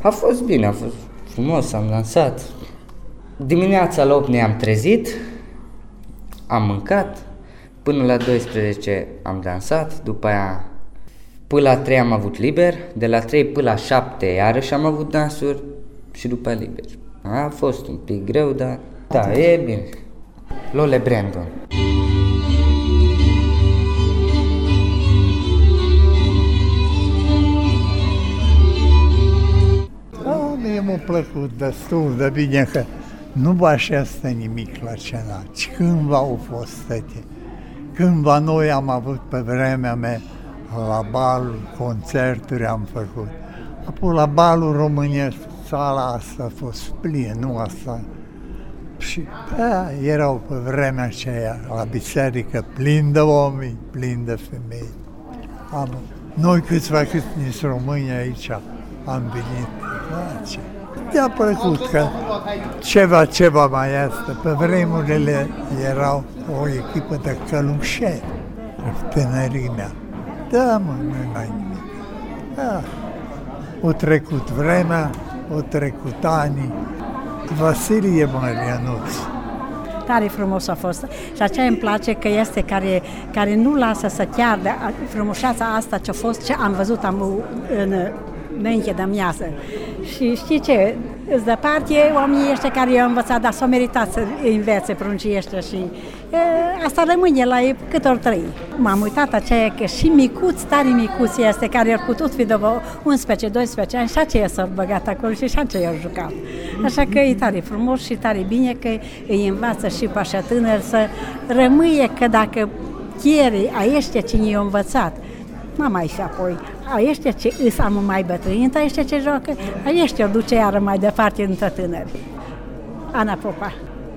A fost bine, a fost frumos, am dansat. Dimineața la 8 ne-am trezit, am mâncat, până la 12 am dansat, după aia până la 3 am avut liber, de la 3 până la 7 iarăși am avut dansuri și după aia liber. A fost un pic greu, dar da, e bine. Lole Brandon. Mie m-a plăcut destul de bine că nu vă stă nimic la cena. Cândva au fost stăte. Cândva noi am avut pe vremea mea la balul, concerturi am făcut. Apoi la balul românesc, sala asta a fost plină, nu asta. Și erau pe vremea aceea la biserică plin de oameni, plin de femei. Noi câțiva nici români aici am venit. Mi-a plăcut că ceva mai este. Pe vremurile erau o echipă de călușeri, tânărimea. Da, nu mai nimic. Da. O trecut vremea, o trecut ani. Vasilie Marianuț. Tare frumos a fost și aceea îmi place că este care nu lasă să chiardă frumușeața asta ce a fost, ce am văzut înainte de amiază. Și știi ce? Îți departe oamenii ăștia care i-au învățat, dar s-au meritat să învețe pruncii ăștia și asta rămâne la ei cât ori trăi. M-am uitat aceea că și micuț, tare micuț este, care ar putut fi de 11-12 ani și aceea s-au băgat acolo și aceea au jucat. Așa că e tare frumos și tare bine că îi învață și pe așa tânări să rămâie că dacă chiar a ăștia cine i-au învățat, mai și apoi, a ăștia ce îs am mai bătrâni, a ăștia ce joacă, a ăștia o duce iară mai departe între tânări. Ana Popa.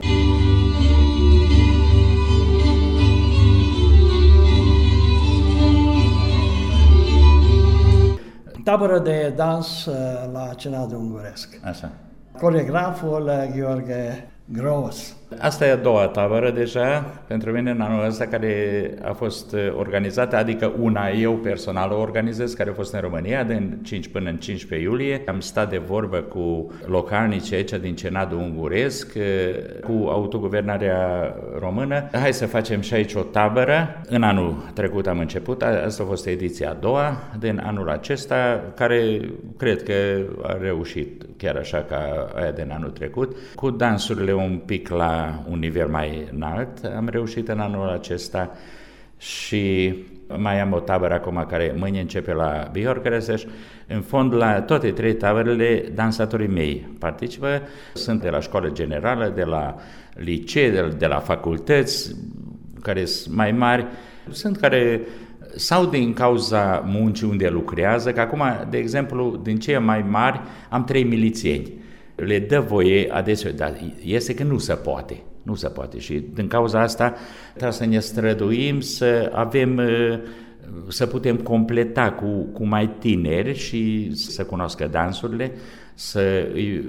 Tabără de dans la Cenadul Unguresc. Așa. Coreograful Gheorghe Gros. Asta e a doua tabără deja pentru mine în anul ăsta care a fost organizată, adică una eu personal o organizez, care a fost în România din 5 până în 15 iulie. Am stat de vorbă cu localnici aici din Cenadul Unguresc, cu autoguvernarea română. Hai să facem și aici o tabără. În anul trecut am început, asta a fost ediția a doua din anul acesta, care cred că a reușit chiar așa ca aia din anul trecut, cu dansurile un pic la un nivel mai înalt. Am reușit în anul acesta și mai am o tabără acum care mâine începe la Bihor Cărăseș. În fond, la toate trei taberele, dansatorii mei participă. Sunt de la școală generală, de la licee, de la facultăți, care sunt mai mari. Sunt care sau din cauza muncii unde lucrează, că acum, de exemplu, din cei mai mari am 3 milițieni. Le dă voie adesea, dar este că nu se poate. Nu se poate și din cauza asta trebuie să ne străduim să avem, să putem completa cu mai tineri și să cunoască dansurile, să îi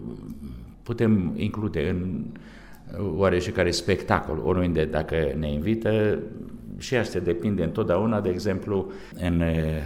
putem include în oareșecare spectacol, oriunde dacă ne invită. Și asta depinde întotdeauna, de exemplu, în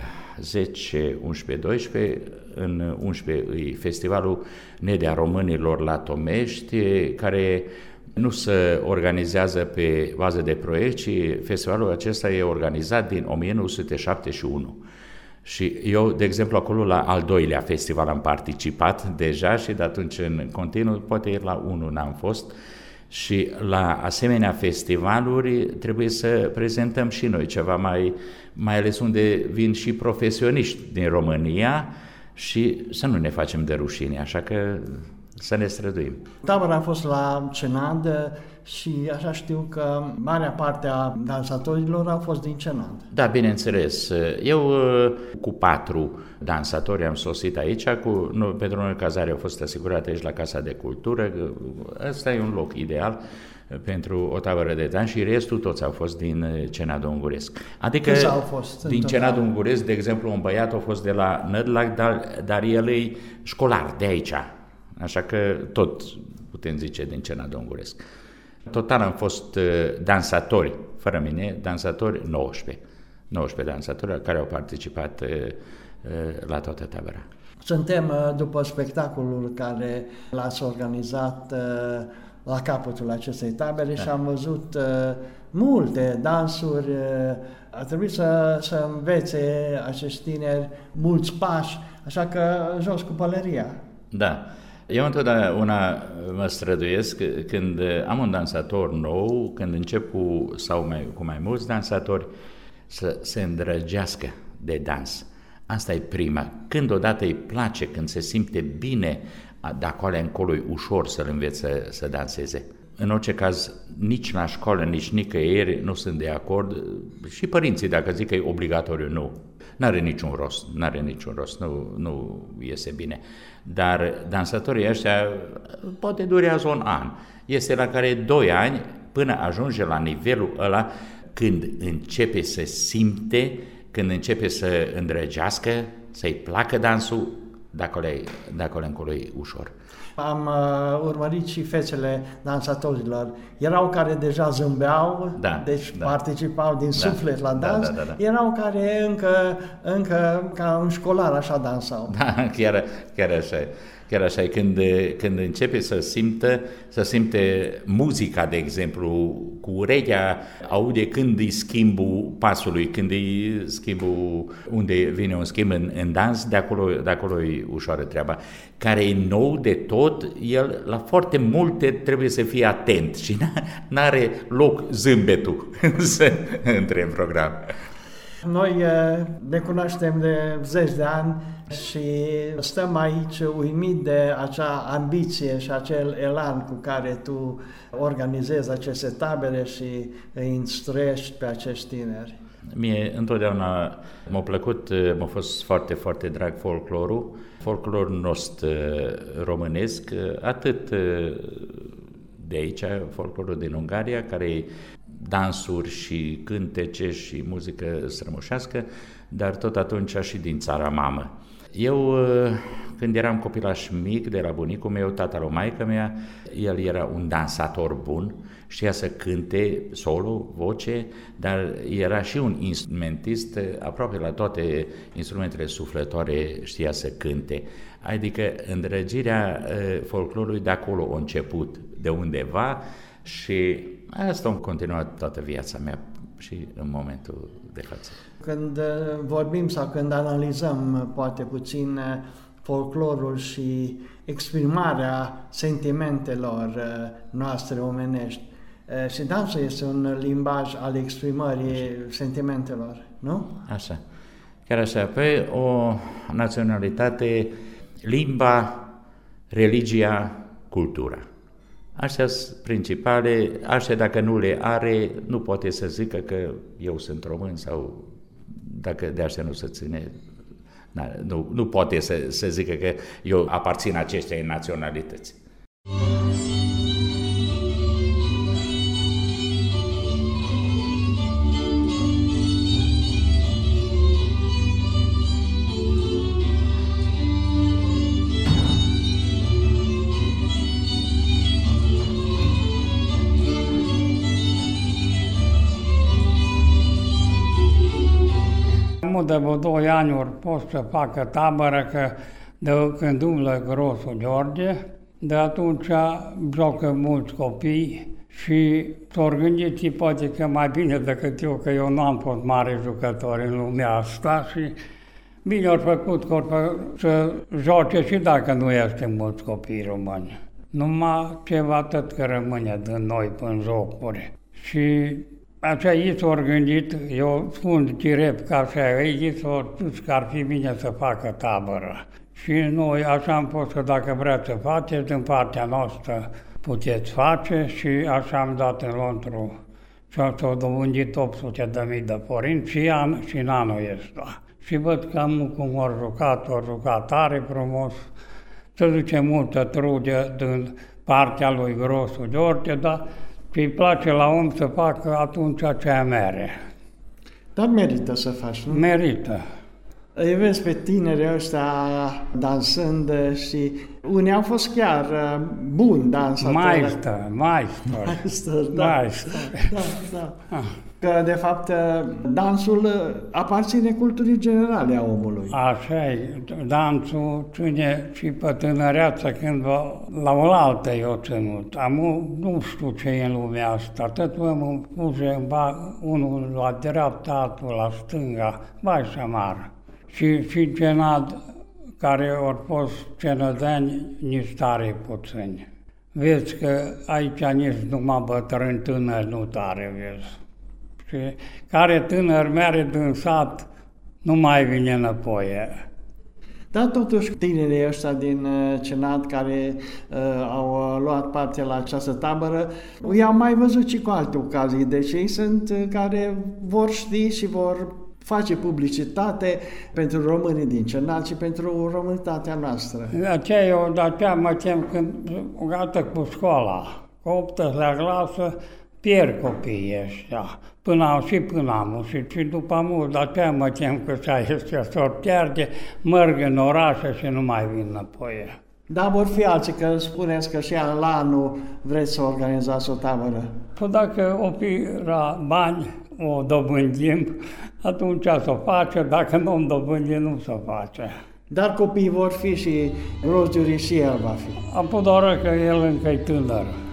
10, 11, 12, în 11 e festivalul Nedea Românilor la Tomești, care nu se organizează pe bază de proiect, ci festivalul acesta e organizat din 1971. Și eu, de exemplu, acolo la al doilea festival am participat deja și de atunci în continuu, poate ieri la unul n-am fost. Și la asemenea festivaluri trebuie să prezentăm și noi ceva mai ales unde vin și profesioniști din România și să nu ne facem de rușine, așa că să ne străduim. Tabăra a fost la Cenad și așa știu că marea parte a dansatorilor au fost din Cenad. Da, bineînțeles. Eu cu 4 dansatori am sosit aici, pentru noi cazare au fost asigurate aici la Casa de Cultură. Ăsta e un loc ideal pentru o tabără de dans și restul toți au fost din Cenadul Unguresc. Adică au fost din Cenadul Unguresc, de exemplu, un băiat a fost de la Nădlac, dar el e școlar de aici. Așa că tot putem zice din Cenadul Unguresc. Total am fost dansatori, fără mine, dansatori 19 dansatori care au participat la toată tabăra. Suntem după spectacolul care l-ați organizat la capătul acestei tabere și am văzut multe dansuri. A trebuit să învețe acești tineri mulți pași, așa că jos cu pălăria. Da. Eu întotdeauna mă străduiesc când am un dansator nou, când încep cu mai mulți dansatori, să se îndrăgească de dans. Asta e prima. Când odată îi place, când se simte bine, de acolo încolo e ușor să-l învețe să danseze. În orice caz, nici la școală, nici nicăieri nu sunt de acord. Și părinții, dacă zic că e obligatoriu, nu. N-are niciun rost, nu iese bine. Dar dansatorii ăștia poate durează un an. Este la care 2 ani până ajunge la nivelul ăla când începe să simte, când începe să îndrăgească, să-i placă dansul, de acolo încolo e ușor. Am urmărit și fețele dansatorilor. Erau care deja zâmbeau, participau din suflet la dans. Erau care încă ca un școlar așa dansau. Da, chiar așa. Chiar așa, când începe să simte muzica, de exemplu, cu urechea, aude când e schimbul pasului, când e schimbul, unde vine un schimb în dans, de acolo e ușoară treaba. Care e nou de tot, el la foarte multe trebuie să fie atent și n-are loc zâmbetul să intre în program. Noi ne cunoaștem de 10 de ani și stăm aici uimit de acea ambiție și acel elan cu care tu organizezi aceste tabere și îi instruiești pe acești tineri. Mie întotdeauna m-a plăcut, m-a fost foarte, foarte drag folclorul nostru românesc, atât de aici, folclorul din Ungaria, care dansuri și cântece și muzică strămoșească, dar tot atunci și din țara mamă. Eu, când eram copilaș mic, de la bunicul meu, tatăl lui maică mea, el era un dansator bun, știa să cânte solo, voce, dar era și un instrumentist, aproape la toate instrumentele suflătoare știa să cânte. Adică îndrăgirea folclorului de acolo a început, de undeva, și asta a continuat toată viața mea și în momentul de față. Când vorbim sau când analizăm poate puțin folclorul și exprimarea sentimentelor noastre omenești, și dansul este un limbaj al exprimării sentimentelor, nu? Așa, chiar așa. Pe o naționalitate, limba, religia, cultura. Astea sunt principale, astea dacă nu le are, nu poate să zică că eu sunt român sau dacă de astea nu se ține, nu poate să zică că eu aparțin acestei naționalități. De vreo 2 ani ori pot să facă tabără, că de când umblă Grosul George, de atunci joacă mulți copii și s-au gândit și poate că mai bine decât eu, că eu nu am fost mare jucător în lumea asta și bine au făcut să joace și dacă nu este mulți copii români. Numai ceva tot că rămâne din noi până jocuri. Și așa ei s-au gândit, eu spun direct ca așa, ei s-au spus că ar fi bine să facă tabără. Și noi așa am fost că dacă vreți să faceți, din partea noastră puteți face și așa am dat în Lontru. Și s-au dobândit 800.000 de forinți și în anul ăsta. Și văd că cum au jucat tare frumos, se duce multă trude din partea lui Grosul George, dar îi place la om să facă atunci aceea mere. Dar merită să faci, nu? Merită. Îi vezi pe tinerii ăștia dansând și unii au fost chiar buni dansatori. Maestri. Da. Că, de fapt, dansul aparține culturii generale a omului. Așa e, dansul ține și pe tânăreața cândva la oaltă eu ținut. Nu știu ce e în lumea asta, tot mă puse unul la dreapta, altul la stânga, vai și amară. Și genad care au fost cenădeni, nici tare puțini. Vezi că aici nici numai bătrâni tânări nu tare vezi. Și care tânăr mere din sat nu mai vine înapoi. Dar totuși tinerii ăștia din Cenat care au luat parte la această tabără, i-am mai văzut și cu alte ocazii, deci ei sunt care vor ști și vor face publicitate pentru românii din Cenat și pentru românitatea noastră. De aceea mă tem când gata cu școala, cu 8-lea clasă, pierd copiii ăștia. Până am și după mult, de aceea mă tem că s-or pierde, merg în orașe și nu mai vin înapoi. Dar vor fi alții, că spuneți că și la anul vreți să organizați o tabără. Păi dacă o fi la bani, o dobândim, atunci să o face, dacă nu o dobândim, nu se face. Dar copiii vor fi și Roziu și el va fi. Apoi doar că el încă e tânăr.